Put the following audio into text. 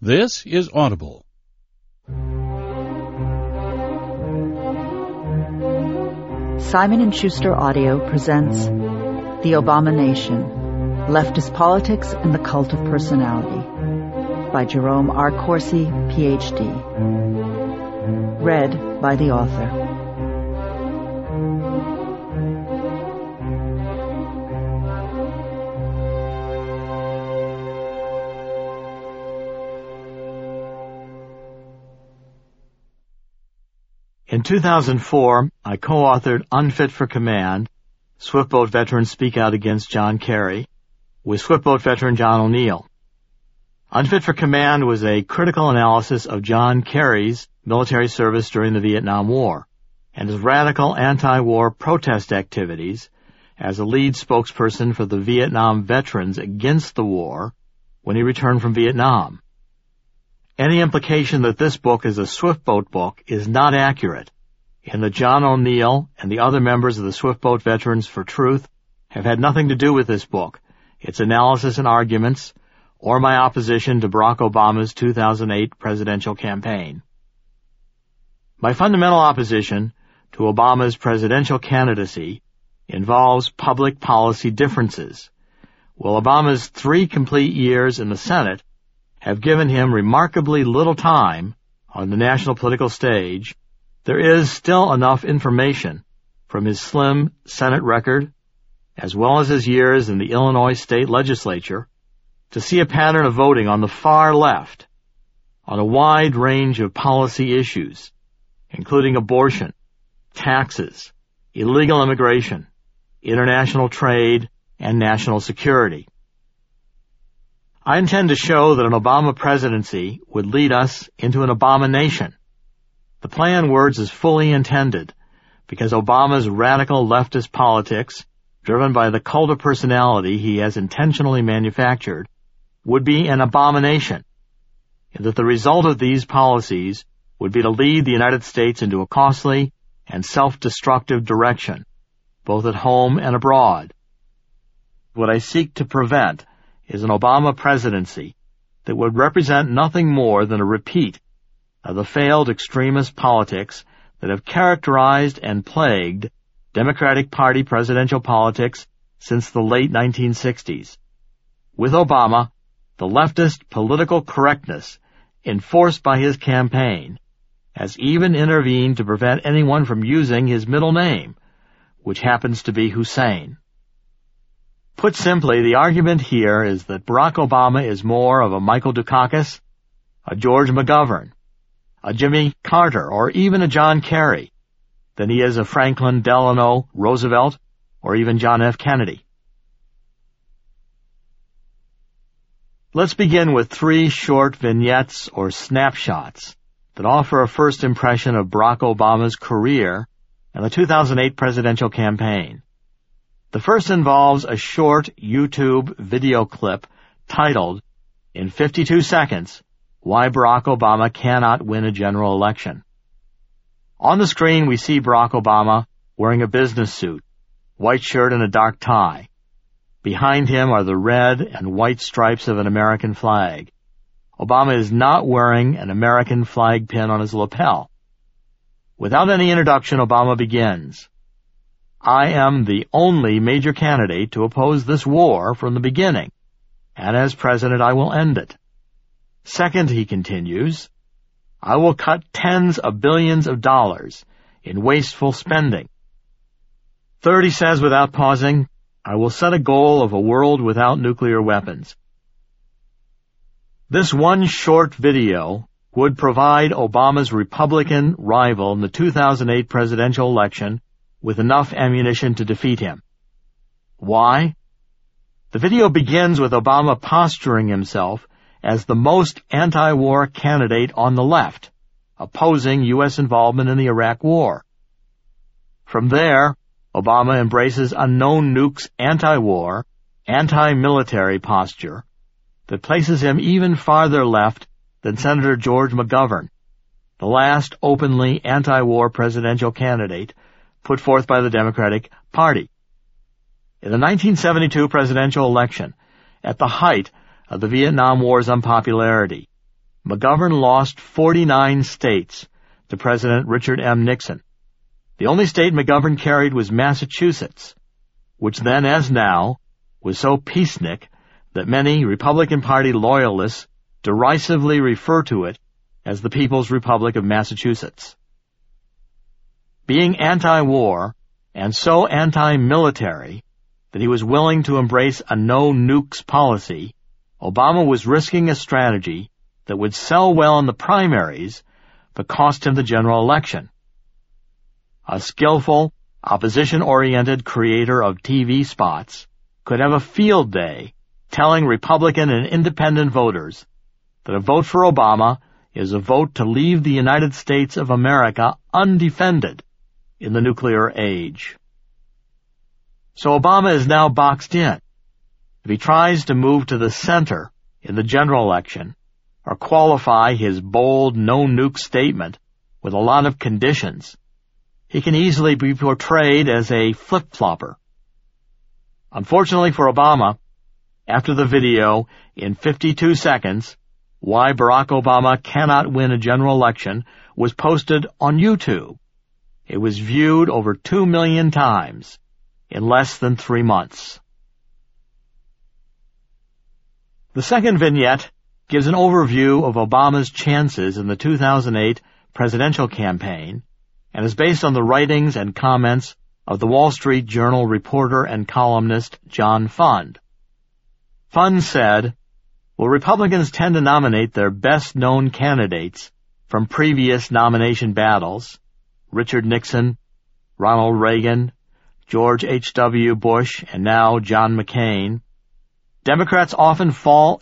This is Audible. Simon & Schuster Audio presents The Obama Nation, Leftist Politics and the Cult of Personality by Jerome R. Corsi, Ph.D. Read by the author. In 2004, I co-authored Unfit for Command, Swiftboat Veterans Speak Out Against John Kerry, with Swiftboat veteran John O'Neill. Unfit for Command was a critical analysis of John Kerry's military service during the Vietnam War and his radical anti-war protest activities as a lead spokesperson for the Vietnam veterans against the war when he returned from Vietnam. Any implication that this book is a Swiftboat book is not accurate, and that John O'Neill and the other members of the Swiftboat Veterans for Truth have had nothing to do with this book, its analysis and arguments, or my opposition to Barack Obama's 2008 presidential campaign. My fundamental opposition to Obama's presidential candidacy involves public policy differences. While Obama's 3 complete years in the Senate have given him remarkably little time on the national political stage, there is still enough information from his slim Senate record, as well as his years in the Illinois state legislature, to see a pattern of voting on the far left on a wide range of policy issues, including abortion, taxes, illegal immigration, international trade, and national security. I intend to show that an Obama presidency would lead us into an abomination. The play on words is fully intended because Obama's radical leftist politics, driven by the cult of personality he has intentionally manufactured, would be an abomination, and that the result of these policies would be to lead the United States into a costly and self-destructive direction, both at home and abroad. What I seek to prevent is an Obama presidency that would represent nothing more than a repeat of the failed extremist politics that have characterized and plagued Democratic Party presidential politics since the late 1960s. With Obama, the leftist political correctness enforced by his campaign has even intervened to prevent anyone from using his middle name, which happens to be Hussein. Put simply, the argument here is that Barack Obama is more of a Michael Dukakis, a George McGovern, a Jimmy Carter, or even a John Kerry than he is a Franklin Delano Roosevelt or even John F. Kennedy. Let's begin with 3 short vignettes or snapshots that offer a first impression of Barack Obama's career and the 2008 presidential campaign. The first involves a short YouTube video clip titled, in 52 seconds, Why Barack Obama Cannot Win a General Election. On the screen we see Barack Obama wearing a business suit, white shirt and a dark tie. Behind him are the red and white stripes of an American flag. Obama is not wearing an American flag pin on his lapel. Without any introduction, Obama begins, I am the only major candidate to oppose this war from the beginning, and as president I will end it. Second, he continues, I will cut tens of billions of dollars in wasteful spending. Third, he says without pausing, I will set a goal of a world without nuclear weapons. This one short video would provide Obama's Republican rival in the 2008 presidential election with enough ammunition to defeat him. Why? The video begins with Obama posturing himself as the most anti-war candidate on the left, opposing U.S. involvement in the Iraq War. From there, Obama embraces a known nukes anti-war, anti-military posture that places him even farther left than Senator George McGovern, the last openly anti-war presidential candidate put forth by the Democratic Party. In the 1972 presidential election, at the height of the Vietnam War's unpopularity, McGovern lost 49 states to President Richard M. Nixon. The only state McGovern carried was Massachusetts, which then, as now, was so peacenik that many Republican Party loyalists derisively refer to it as the People's Republic of Massachusetts. Being anti-war and so anti-military that he was willing to embrace a no-nukes policy, Obama was risking a strategy that would sell well in the primaries but cost him the general election. A skillful, opposition-oriented creator of TV spots could have a field day telling Republican and independent voters that a vote for Obama is a vote to leave the United States of America undefended in the nuclear age. So Obama is now boxed in. If he tries to move to the center in the general election, or qualify his bold no-nuke statement with a lot of conditions, he can easily be portrayed as a flip-flopper. Unfortunately for Obama, after the video in 52 seconds, Why Barack Obama Cannot Win a General Election was posted on YouTube. It was viewed over 2 million times in less than 3 months. The second vignette gives an overview of Obama's chances in the 2008 presidential campaign and is based on the writings and comments of the Wall Street Journal reporter and columnist John Fund. Fund said, "Well, Republicans tend to nominate their best-known candidates from previous nomination battles, Richard Nixon, Ronald Reagan, George H.W. Bush, and now John McCain. Democrats often fall